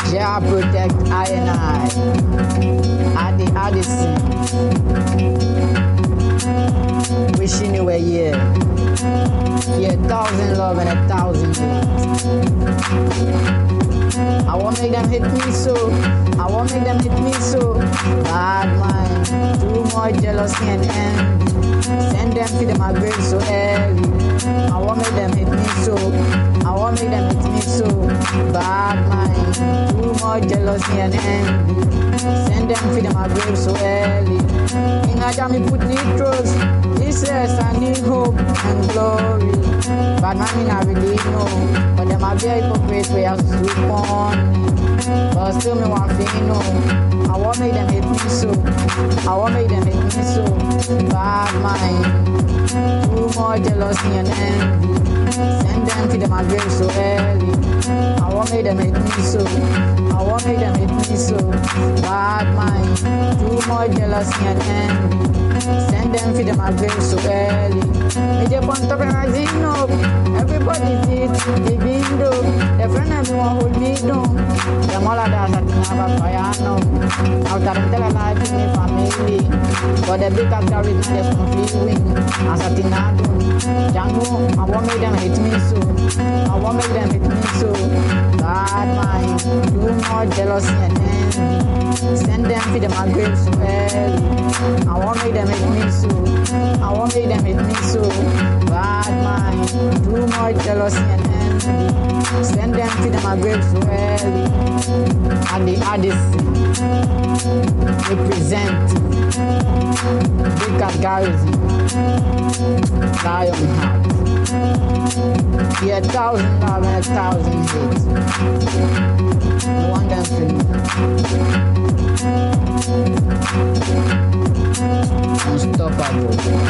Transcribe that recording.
Jah protect I and I. Addison. Wishing you a year. Yeah, 1,000 love and 1,000 hate. I won't make them hit me so. Bad mind, too much jealousy and envy. Send them to my grave so early. I won't make them hit me so. Bad mind, too much jealousy and envy. Send them to my grave so early. In a jam, put nitrous. Jesus, I need hope and glory. But man, I really know. But them are very hypocrite, we are so on. But still, me want to know. I won't make them hate me so. Bad mind, too much jealousy and envy. Send them to my grave so early. I won't make them hate me so. Bad mind, too much jealousy and envy. Send them to my grave so early. Me just want to rising up. Everybody did the window. The friend everyone hold me down. Them all of that have a fire now. Out of them tell a lie to me family. But the big actor is just complete win. As a thing I do. Django, I won't make them hate me so. Bad mind, too much jealousy and envy. Send them to my grave so early. I won't make them hate me so. Bad mind, too much jealousy and envy. Send them to my grave so early. And the Addison represent Big Cat Garrison, Lionheart. Yeah, 1,000 love and 1,000 hate. No one them to know. Unstoppable.